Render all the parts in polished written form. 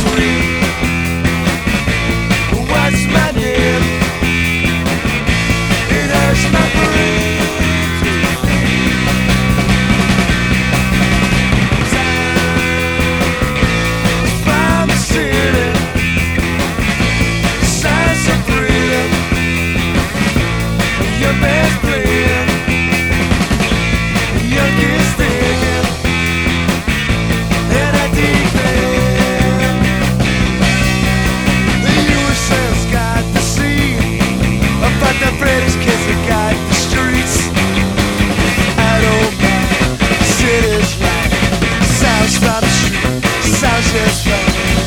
sweet. What's my name? It hurts my brain to think. From the city, signs of breathing. Your best playing, your kids thinking, and I declare, the USA's got the sea, but the British kids have got the streets. I don't mind, the city's right, sounds from the street, sounds just fine.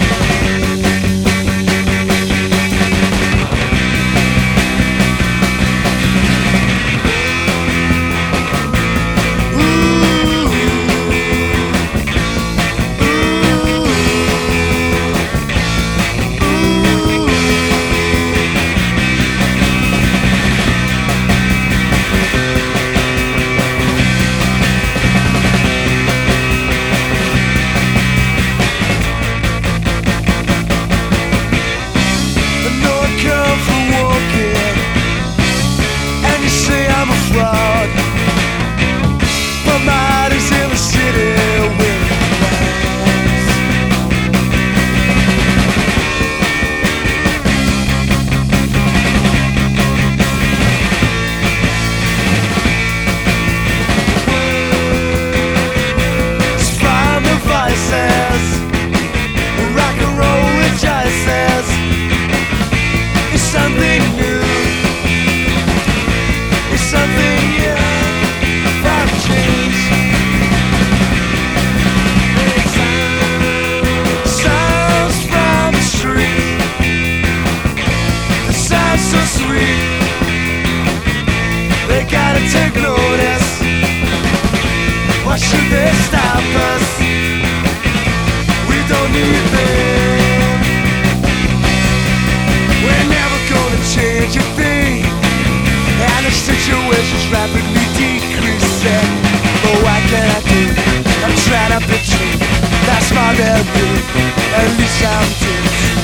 But my heart is in the city with lies. It's from the vices, rock and roll rejoices. It's something new. It's something new. So sweet, they gotta take notice. Why should they stop us? We don't need them. We're never gonna change a thing, and the situation's rapidly decreasing. But what can I do? I'm trying to picture that's my real view. At least I'm doing.